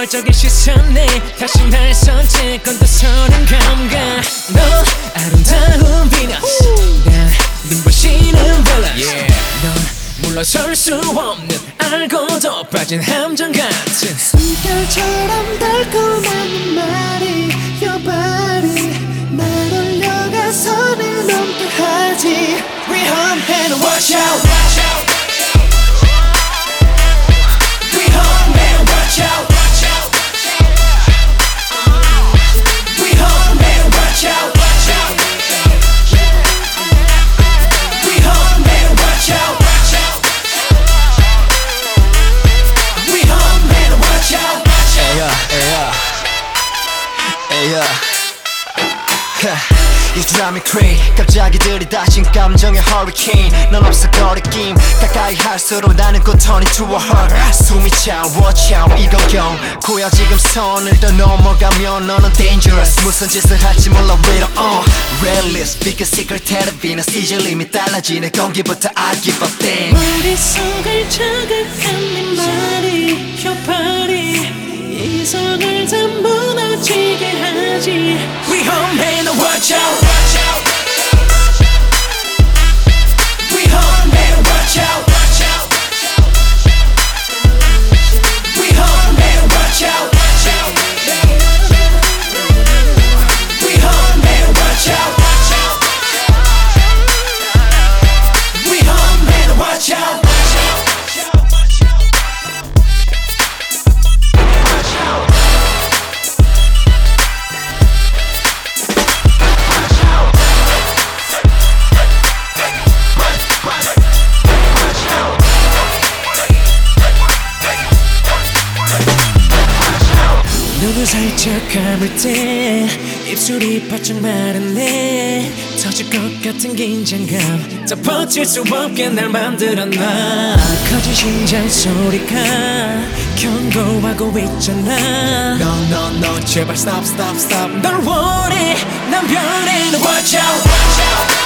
우월적인 시선에 다시 날 선택한 더 서는 감각 너 아름다운 비너스 난 눈부시는 밸런스 넌 물러설 수 없는 알고도 빠진 함정 같은 숨결처럼 달콤한 말이 Your body 날 올려가서는 넘게 하지 위험해 watch out 위험해 watch out 위험해 watch out 위험해 watch out 위험해 watch out You drive me crazy 갑자기 들이닥친 감정의 hurricane 넌 없어 거리낌 가까이 할수록 나는 곧 turn into a her 숨이 차 watch out 이건 경고야 지금 선을 더 넘어가면 너는 dangerous 무슨 짓을 할지 몰라 later on Reckless because secret Venus 이제 림이 달라지는 공기부터 I give up damn 머릿속을 자극한 네 말이 Your body 이 손을 다 무너지게 하지 위험해 너 watch out 위험해 watch out 위험해 watch out 위험해 watch out 위험해 watch out 눈을 살짝 감을 때 입술이 바짝 마르네 터질 것 같은 긴장감 더 버틸 수 없게 날 만들어놔 커진 심장 소리가 경고하고 있잖아 No 제발 stop 널 원해 난 변해 No watch out